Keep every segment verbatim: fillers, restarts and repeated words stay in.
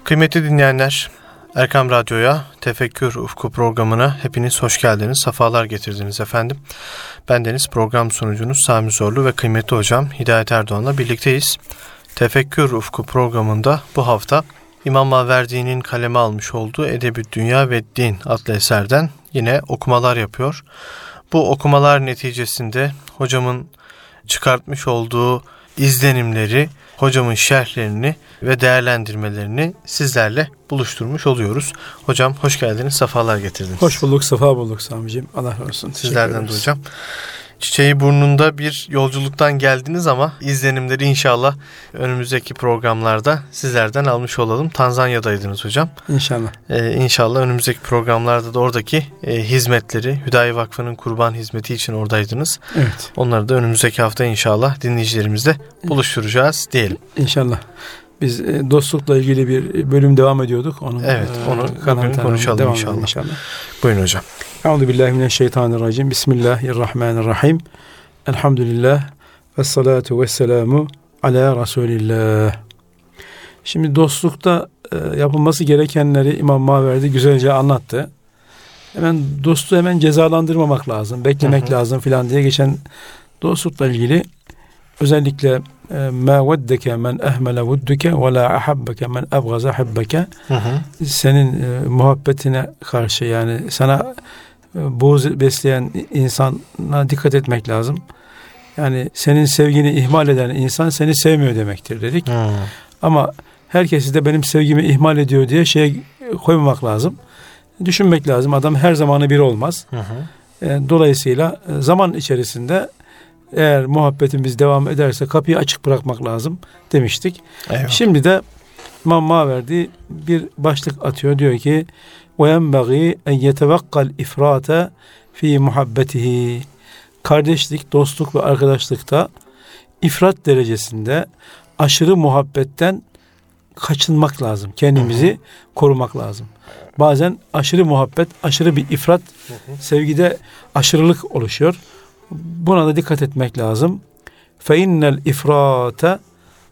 Kıymetli dinleyenler, Erkam Radyo'ya, Tefekkür Ufku programına hepiniz hoş geldiniz, sefalar getirdiniz efendim. Bendeniz program sunucunuz Sami Zorlu ve kıymetli hocam Hidayet Erdoğan'la birlikteyiz. Tefekkür Ufku programında bu hafta İmam Maverdi'nin kaleme almış olduğu Edeb-i Dünya ve Din adlı eserden yine okumalar yapıyor. Bu okumalar neticesinde hocamın çıkartmış olduğu izlenimleri, hocamın şerhlerini ve değerlendirmelerini sizlerle buluşturmuş oluyoruz. Hocam hoş geldiniz, sefalar getirdiniz. Hoş bulduk, sefa bulduk Sami'ciğim. Allah razı olsun. Sizlerden de hocam. Çiçeği burnunda bir yolculuktan geldiniz ama izlenimleri inşallah önümüzdeki programlarda sizlerden almış olalım. Tanzanya'daydınız hocam. İnşallah. Ee, inşallah önümüzdeki programlarda da oradaki e, hizmetleri, Hüdayi Vakfı'nın kurban hizmeti için oradaydınız. Evet. Onları da önümüzdeki hafta inşallah dinleyicilerimizle buluşturacağız diyelim. İnşallah. Biz e, dostlukla ilgili bir bölüm devam ediyorduk. Onu, evet, onu e, bugün konuşalım inşallah. inşallah. Buyurun hocam. Euzubillahimineşşeytanirracim. Bismillahirrahmanirrahim. Elhamdülillah ve salatu ve selamu ala Resulillah. Şimdi dostlukta e, yapılması gerekenleri İmam Maverdi güzelce anlattı. Hemen dostu hemen cezalandırmamak lazım, beklemek hı hı. lazım filan diye geçen dostlukla ilgili özellikle ma veddeke men ehmele vudduke ve la ahabbeke men ebgaza habbeke, senin e, muhabbetine karşı, yani sana e, buğz besleyen insana dikkat etmek lazım. Yani senin sevgini ihmal eden insan seni sevmiyor demektir dedik. Hı. Ama herkesi de benim sevgimi ihmal ediyor diye şeye koymamak lazım. Düşünmek lazım. Adam her zamanı bir olmaz. Hı hı. E, dolayısıyla zaman içerisinde eğer muhabbetimiz devam ederse kapıyı açık bırakmak lazım demiştik. Eyvallah. Şimdi de İmam Maverdi bir başlık atıyor. Diyor ki وَيَنْبَغِي اَنْ يَتَوَقَّ الْاِفْرَاتَ ف۪ي muhabbetihi. Kardeşlik, dostluk ve arkadaşlıkta ifrat derecesinde aşırı muhabbetten kaçınmak lazım. Kendimizi hı hı. korumak lazım. Bazen aşırı muhabbet, aşırı bir ifrat, hı hı. sevgide aşırılık oluşuyor. Buna da dikkat etmek lazım. فَاِنَّ الْاِفْرَاتَ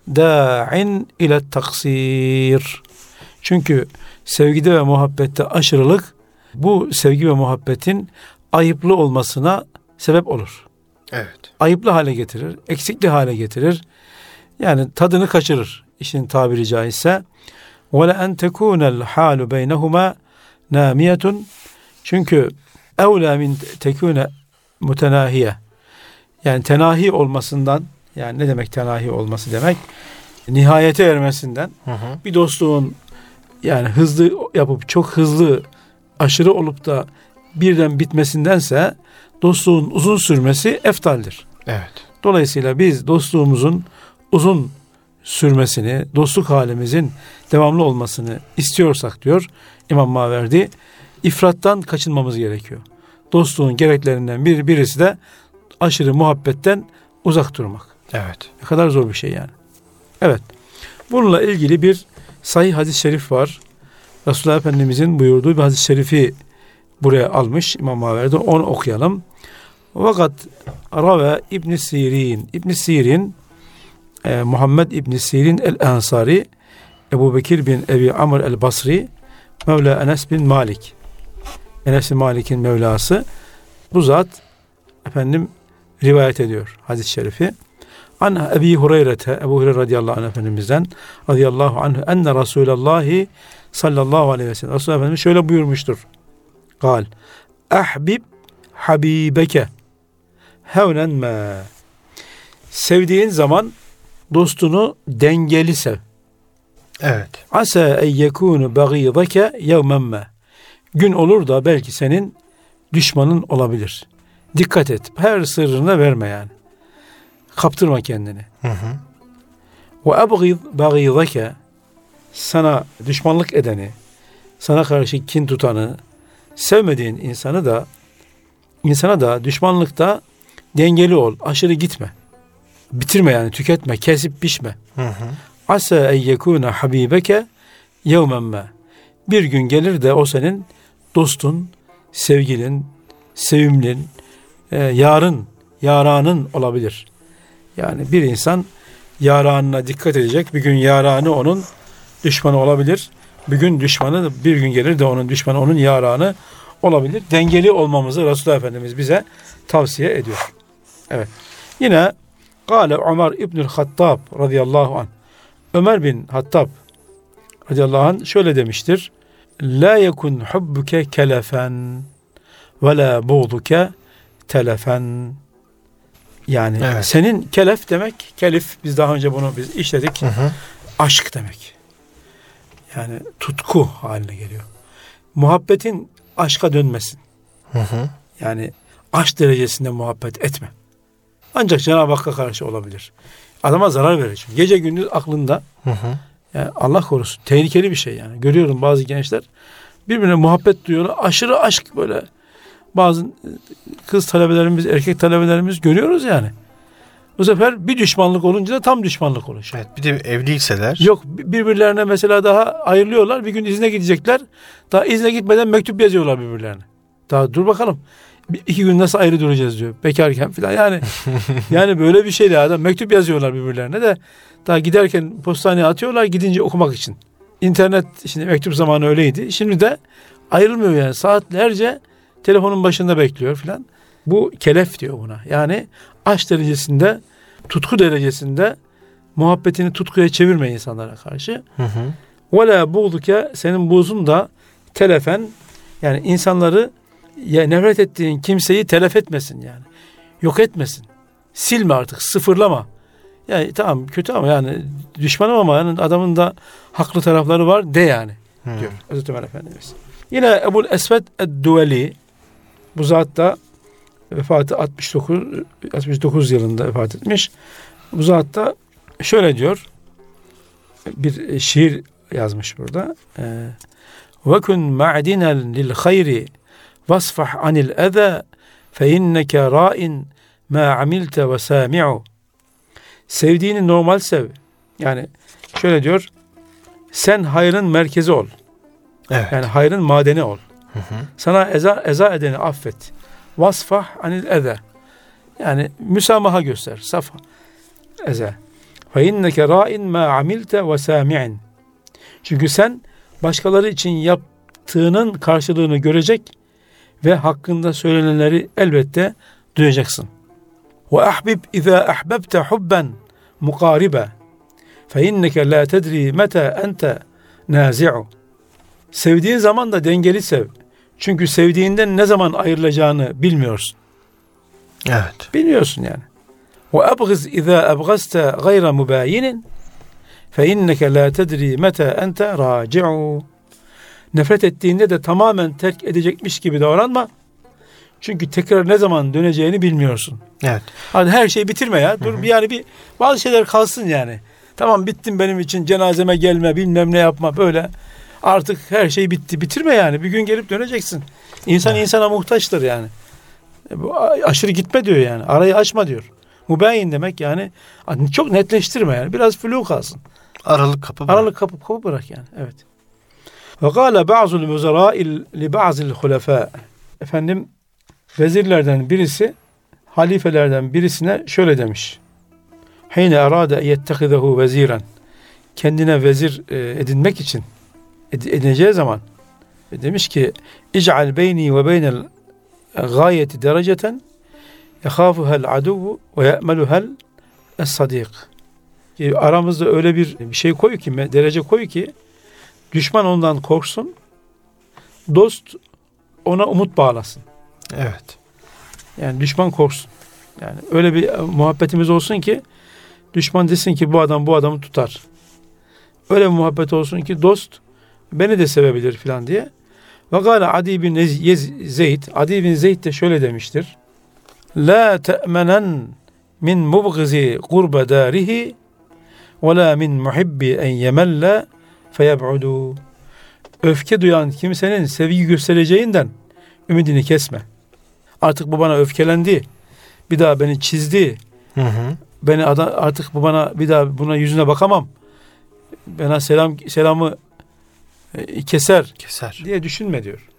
دَاعٍ اِلَى التَّقْصِيرِ. Çünkü sevgide ve muhabbette aşırılık, bu sevgi ve muhabbetin ayıplı olmasına sebep olur. Evet. Ayıplı hale getirir, eksikli hale getirir. Yani tadını kaçırır, işin tabiri caizse. وَلَاَنْ تَكُونَ الْحَالُ بَيْنَهُمَا نَامِيَةٌ. Çünkü اَوْلَى مِنْ تَكُونَ mütenahiye, yani tenahi olmasından, yani ne demek tenahi olması demek? Nihayete ermesinden, hı hı. bir dostluğun yani hızlı yapıp çok hızlı aşırı olup da birden bitmesindense dostluğun uzun sürmesi eftaldir. Evet. Dolayısıyla biz dostluğumuzun uzun sürmesini, dostluk halimizin devamlı olmasını istiyorsak diyor İmam Maverdi, ifrattan kaçınmamız gerekiyor. Dostluğun gereklerinden bir, birisi de aşırı muhabbetten uzak durmak. Evet. Ne kadar zor bir şey yani. Evet. Bununla ilgili bir sahih hadis-i şerif var. Resulullah Efendimizin buyurduğu bir hadis-i şerifi buraya almış İmam Maverdi. Onu okuyalım. Fakat Rave İbn-i Sirin. İbn-i Sirin, e, Muhammed İbn-i Sirin el-Ensari, Ebu Bekir bin Ebi Amr el-Basri, Mevla Enes bin Malik. Enes bin Malik'in Mevlası. Bu zat efendim rivayet ediyor hadis-i şerifi. An Ebi Hureyre'te, Ebu Hureyre radıyallahu anh Efendimiz'den radıyallahu anh enne Resulallah sallallahu aleyhi ve sellem, Resulullah Efendimiz şöyle buyurmuştur. Kal ahbib habibeke hevnen me. Sevdiğin zaman dostunu dengeli sev. Evet. Asa en yekunu bagidake yevmen me. Gün olur da belki senin düşmanın olabilir. Dikkat et. Her sırrını verme yani. Kaptırma kendini. Ve abgid bagidake, sana düşmanlık edeni, sana karşı kin tutanı, sevmediğin insanı da insana da düşmanlıkta dengeli ol. Aşırı gitme. Bitirme yani, tüketme, kesip biçme. Asa en yekuna habibeke yevmen me. Bir gün gelir de o senin dostun, sevgilin, sevimlin, e, yarın, yaranın olabilir. Yani bir insan yaranına dikkat edecek. Bir gün yaranı onun düşmanı olabilir. Bir gün düşmanı, bir gün gelir de onun düşmanı onun yaranı olabilir. Dengeli olmamızı Resulullah Efendimiz bize tavsiye ediyor. Evet. Yine Kale Ömer İbnül Hattab radıyallahu anh. Ömer bin Hattab radıyallahu anh şöyle demiştir. La yekun hubbuke kelefen ve la buğduke telefen. Yani evet. Senin kelef demek, kelif biz daha önce bunu biz işledik. Hı hı. Aşk demek. Yani tutku haline geliyor. Muhabbetin aşka dönmesin. Hı hı. Yani aşk derecesinde muhabbet etme. Ancak Cenab-ı Hakk'a karşı olabilir. Adama zarar verir. Gece gündüz aklında. Hı hı. Yani Allah korusun. Tehlikeli bir şey yani. Görüyorum bazı gençler birbirine muhabbet duyuyorlar. Aşırı aşk böyle. Bazı kız talebelerimiz, erkek talebelerimiz görüyoruz yani. Bu sefer bir düşmanlık olunca da tam düşmanlık olur. Evet, bir de evliyseler. Yok, birbirlerine mesela daha ayrılıyorlar. Bir gün izne gidecekler. Daha izne gitmeden mektup yazıyorlar birbirlerine. Daha dur bakalım. İki gün nasıl ayrı duracağız diyor. Bekarken falan yani. Yani böyle bir şey de adam mektup yazıyorlar birbirlerine de. Daha giderken postaneye atıyorlar gidince okumak için. İnternet şimdi mektup zamanı öyleydi. Şimdi de ayrılmıyor yani. Saatlerce telefonun başında bekliyor filan. Bu kelef diyor buna. Yani aşk derecesinde, tutku derecesinde muhabbetini tutkuya çevirme insanlara karşı. Ve la buğduke senin buğzun da telefen yani insanları ya nefret ettiğin kimseyi telef etmesin yani. Yok etmesin. Silme artık, sıfırlama. Yani tamam kötü ama yani düşmanım ama yani adamın da haklı tarafları var de yani hmm. diyor Hazreti Ömer Efendimiz. Yine Ebul Esved Edduveli bu zat da vefatı altmış dokuz, altmış dokuz yılında vefat etmiş. Bu zat da şöyle diyor. Bir şiir yazmış burada. Ve kun ma'dinen lil hayri vasfah anil eza fe inneke ra'in ma amilte ve sami'u. Sevdiğini normal sev. Yani şöyle diyor. Sen hayrın merkezi ol. Evet. Yani hayrın madeni ol. Hı hı. Sana eza, eza edeni affet. Vasfah anil eza. Yani müsamaha göster. Safa. Eza. Fe inneke ra'in ma amilte ve sami'in. Çünkü sen başkaları için yaptığının karşılığını görecek ve hakkında söylenenleri elbette duyacaksın. Ve ahbib iza ahbabte hubben mukaribe fe inneke la tedri meta ente nazi'u. Sevdiğin zaman da dengeli sev. Çünkü sevdiğinden ne zaman ayrılacağını bilmiyorsun. Evet. Bilmiyorsun yani. Ve abgız iza abgazte gayra mubayinin fe inneke la tedri meta ente raci'u. Nefret ettiğinde de tamamen terk edecekmiş gibi davranma. Çünkü tekrar ne zaman döneceğini bilmiyorsun. Evet. Hani her şeyi bitirme ya. Dur bir yani bir bazı şeyler kalsın yani. Tamam bittin benim için cenazeme gelme bilmem ne yapma böyle. Artık her şey bitti. Bitirme yani. Bir gün gelip döneceksin. İnsan evet. insana muhtaçtır yani. Aşırı gitme diyor yani. Arayı açma diyor. Mubayyin demek yani çok netleştirme yani. Biraz flu kalsın. Aralık kapı bırak. Aralık kapı, kapı bırak yani. Evet. Ve kâle ba'zul muzarâ'il li ba'zil hulefâ. Efendim vezirlerden birisi halifelerden birisine şöyle demiş. Hine erâde yettehizehu veziren. Kendine vezir e, edinmek için edineceği zaman demiş ki İc'al beyni ve beynel gâyeti dereceten yehâfuhel aduvu ve ye'meluhel es-sadîk. Aramızda öyle bir, bir şey koy ki, derece koy ki düşman ondan korksun, dost ona umut bağlasın. Evet. Yani düşman korksun. Yani öyle bir muhabbetimiz olsun ki düşman desin ki bu adam bu adamı tutar. Öyle bir muhabbet olsun ki dost beni de sevebilir filan diye. Ve gâle Adi bin Zeyd, Adi bin Zeyd de şöyle demiştir. La te'menen min mubgızi kurbe dârihi ve la min muhibbi en yemelle feyeb'udu. Öfke duyan kimsenin sevgi göstereceğinden ümidini kesme. Artık bu bana öfkelendi. Bir daha beni çizdi. Hı hı. Beni artık bu bana bir daha buna yüzüne bakamam. Bana selam selamı keser, keser diye düşünme diyor.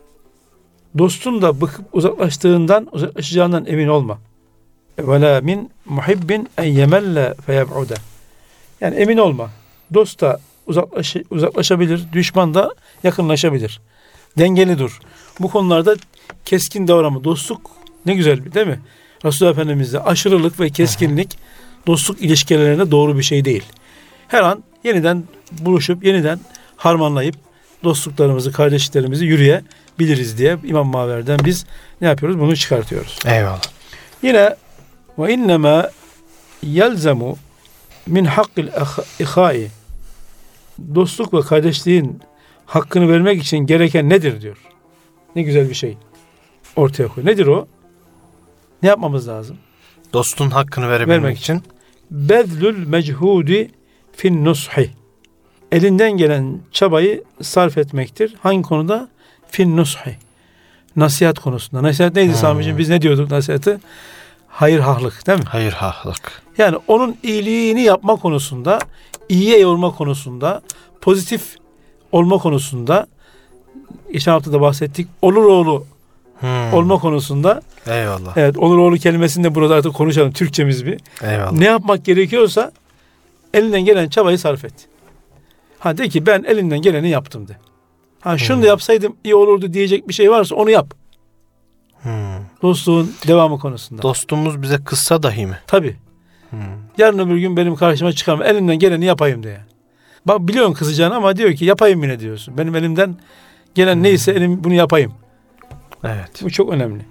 Dostun da bıkıp uzaklaştığından, uzaklaşacağından emin olma. Ve la min muhibbin en yemelle feyeb'ude. Yani emin olma. Dost da uzaklaş, uzaklaşabilir, düşman da yakınlaşabilir. Dengeli dur. Bu konularda keskin davranma, dostluk ne güzel değil mi? Resulullah Efendimiz'de aşırılık ve keskinlik dostluk ilişkilerine doğru bir şey değil. Her an yeniden buluşup yeniden harmanlayıp dostluklarımızı, kardeşliklerimizi yürüyebiliriz diye İmam Maver'den biz ne yapıyoruz? Bunu çıkartıyoruz. Eyvallah. Yine ve innema yelzemu min hakkil ihai, dostluk ve kardeşliğin hakkını vermek için gereken nedir diyor. Ne güzel bir şey ortaya koyuyor. Nedir o? Ne yapmamız lazım? Dostun hakkını verebilmek Vermek için. Bezlül mechudi fin nushi. Elinden gelen çabayı sarf etmektir. Hangi konuda? Fin nushi. Nasihat konusunda. Nasihat neydi hmm. Sami'ciğim? Biz ne diyorduk nasihati? Hayır hahlık değil mi? Hayır hahlık. Yani onun iyiliğini yapma konusunda, iyiye yorma konusunda, pozitif olma konusunda, geçen hafta da bahsettik, Oluroğlu hmm. olma konusunda. Eyvallah. Evet, Oluroğlu kelimesini de burada artık konuşalım, Türkçemiz bir. Eyvallah. Ne yapmak gerekiyorsa elinden gelen çabayı sarf et. Ha de ki ben elimden geleni yaptım de. Ha şunu hmm. da yapsaydım iyi olurdu diyecek bir şey varsa onu yap. Hmm. Dostluğun devamı konusunda. Dostumuz bize kızsa dahi mi? Tabii. Hmm. Yarın öbür gün benim karşıma çıkarım, elimden geleni yapayım diye. Bak biliyorsun kızacağını ama diyor ki yapayım yine diyorsun. Benim elimden gelen hmm. neyse elim bunu yapayım. Evet. Bu çok önemli.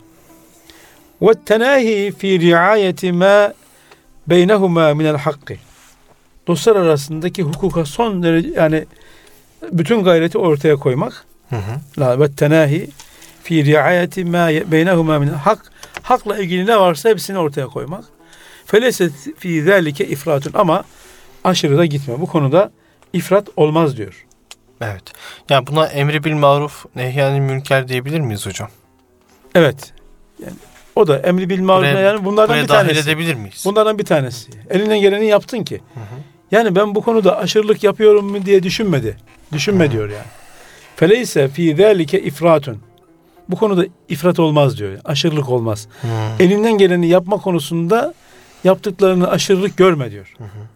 Ve tenahi fi riayeti ma beynehuma minel hakkı. Dostlar arasındaki hukuka son derece yani bütün gayreti ortaya koymak. Hı hı. Ve tenahi fi riayeti ma beynehuma minel hak. Hakla ilgili ne varsa hepsini ortaya koymak. Feleyse fi zalike ifratun, ama aşırı da gitme. Bu konuda ifrat olmaz diyor. Evet. Yani buna emri bil maruf, nehyanil münker diyebilir miyiz hocam? Evet. Yani o da emri bil maruf, yani bunlardan bir tanesi. Dahil edebilir miyiz? Bunlardan bir tanesi. Elinden geleni yaptın ki. Hı hı. Yani ben bu konuda aşırılık yapıyorum mu diye düşünmedi. Düşünme hı. diyor yani. Feleyse fi zalike ifratun. Bu konuda ifrat olmaz diyor. Aşırılık olmaz. Hı. Elinden geleni yapma konusunda yaptıklarını aşırılık görme diyor.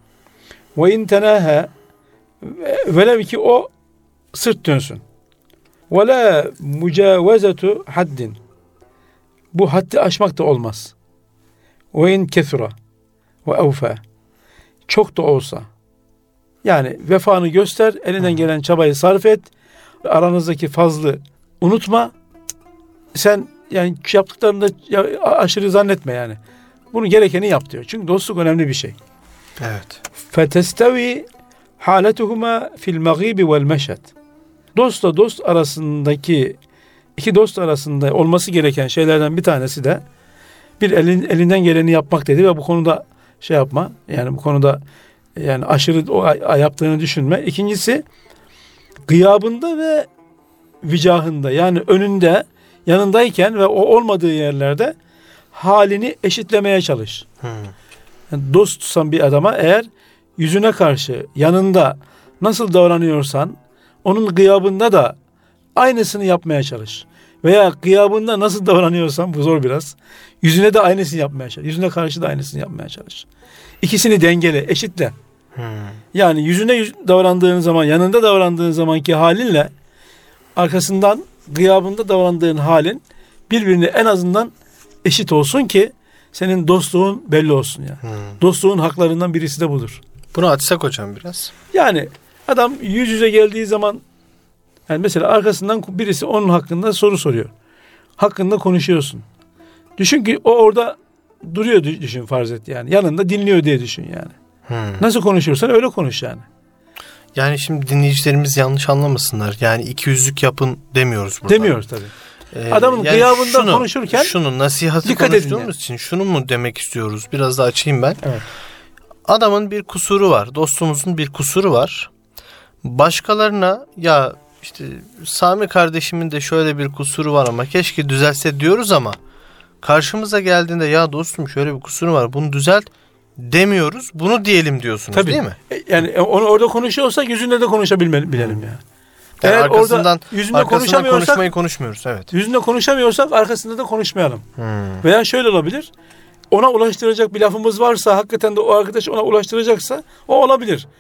Ve in tenaha, velev ki o sırt dönsün. Ve la mucavezetu haddin. Bu haddi aşmak da olmaz. Ve in kethura ve evfa. Çok da olsa. Yani vefanı göster, elinden gelen çabayı sarf et. Aranızdaki fazlı unutma. Sen yani yaptıklarında aşırı zannetme yani. Bunu gerekeni yap diyor. Çünkü dostluk önemli bir şey. Evet. Fetestavi haletuhuma fil mağibi vel meşhed. Dostla dost arasındaki, iki dost arasında olması gereken şeylerden bir tanesi de bir elin, elinden geleni yapmak dedi ve bu konuda şey yapma. Yani bu konuda yani aşırı o yaptığını düşünme. İkincisi gıyabında ve vicahında, yani önünde, yanındayken ve o olmadığı yerlerde halini eşitlemeye çalış. Hmm. Yani dost tutsan bir adama eğer yüzüne karşı yanında nasıl davranıyorsan onun gıyabında da aynısını yapmaya çalış. Veya gıyabında nasıl davranıyorsan, bu zor biraz, yüzüne de aynısını yapmaya çalış. Yüzüne karşı da aynısını yapmaya çalış. İkisini dengele, eşitle. Hmm. Yani yüzüne yüz davrandığın zaman, yanında davrandığın zamanki halinle arkasından gıyabında davrandığın halin birbirine en azından eşit olsun ki senin dostluğun belli olsun ya. Yani. Hmm. Dostluğun haklarından birisi de budur. Bunu açsak hocam biraz. Yani adam yüz yüze geldiği zaman, yani mesela arkasından birisi onun hakkında soru soruyor. Hakkında konuşuyorsun. Düşün ki o orada duruyor, düşün, farz et yani. Yanında dinliyor diye düşün yani. Hmm. Nasıl konuşuyorsan öyle konuş yani. Yani şimdi dinleyicilerimiz yanlış anlamasınlar. Yani iki yüzlük yapın demiyoruz burada. Demiyoruz tabii. Ee, Adamın yani gıyabında şunu, konuşurken şunu nasihatı konuştuğumuz yani. için şunu mu demek istiyoruz? Biraz da açayım ben. Evet. Adamın bir kusuru var. Dostumuzun bir kusuru var. Başkalarına ya işte Sami kardeşimin de şöyle bir kusuru var ama keşke düzelse diyoruz ama karşımıza geldiğinde ya dostum şöyle bir kusuru var, bunu düzelt demiyoruz. Bunu diyelim diyorsunuz. Tabii. Değil mi? Yani onu orada konuşuyorsak yüzünde de konuşabilelim bilelim ya. Yani. Yani eğer arkasından, yüzünde arkasından konuşmayı konuşmuyoruz. Evet. Yüzünde konuşamıyorsak arkasında da konuşmayalım. Hmm. Veya şöyle olabilir. Ona ulaştıracak bir lafımız varsa, hakikaten de o arkadaş ona ulaştıracaksa o olabilir.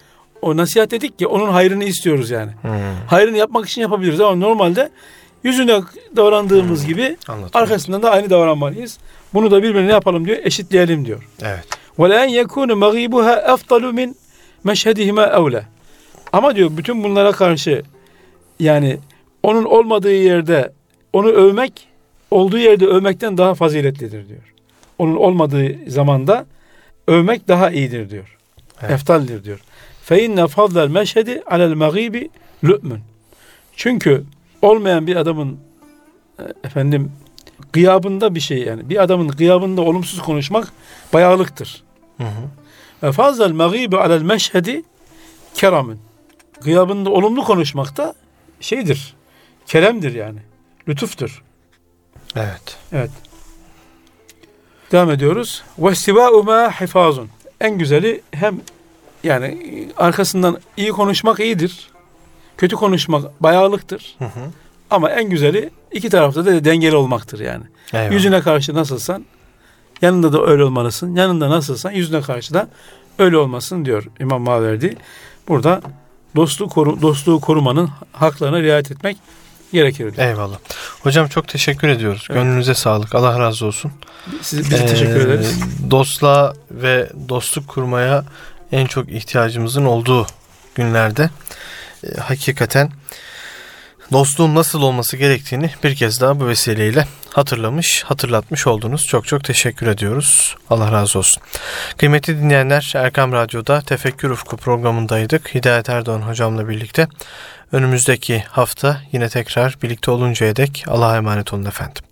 o nasihat dedik ki onun hayrını istiyoruz yani. Hmm. Hayrını yapmak için yapabiliriz ama normalde yüzüne davrandığımız hmm. gibi Anladım. Arkasından da aynı davranmalıyız. Bunu da birbirine yapalım diyor, eşitleyelim diyor. Evet. وَلَاَنْ يَكُونُ مَغِيبُهَا اَفْضَلُ مِنْ مَشْهَدِهِمَا اَوْلَى. Ama diyor bütün bunlara karşı yani onun olmadığı yerde onu övmek, olduğu yerde övmekten daha faziletlidir diyor. Onun olmadığı zamanda övmek daha iyidir diyor. Evet. Eftaldir diyor. فَاِنَّ فَضْلَ الْمَشْهَدِ عَلَى الْمَغِيبِ لُؤْمٌ. Çünkü olmayan bir adamın efendim gıyabında bir şey yani bir adamın gıyabında olumsuz konuşmak bayağılıktır. Ve fazlal mağibi alel meşhedi keramın. Gıyabında olumlu konuşmak da şeydir. Keremdir yani. Lütuftur. Evet. Evet. Devam ediyoruz. Ve istivâ'u mâ hifâzun. En güzeli hem yani arkasından iyi konuşmak iyidir. Kötü konuşmak bayağılıktır. Hı hı. Ama en güzeli iki tarafta da dengeli olmaktır yani. Eyvallah. Yüzüne karşı nasılsan yanında da öyle olmalısın. Yanında nasılsan yüzüne karşı da öyle olmasın diyor İmam Maverdi. Burada dostluğu, koru, dostluğu korumanın haklarına riayet etmek gerekir diyor. Eyvallah. Hocam çok teşekkür ediyoruz. Evet. Gönlünüze sağlık. Allah razı olsun. Siz, biz ee, teşekkür ederiz. Dostluğa ve dostluk kurmaya en çok ihtiyacımızın olduğu günlerde e, hakikaten dostluğun nasıl olması gerektiğini bir kez daha bu vesileyle hatırlamış, hatırlatmış oldunuz. Çok çok teşekkür ediyoruz. Allah razı olsun. Kıymetli dinleyenler, Erkam Radyo'da Tefekkür Ufku programındaydık. Hidayet Erdoğan hocamla birlikte. Önümüzdeki hafta yine tekrar birlikte oluncaya dek Allah'a emanet olun efendim.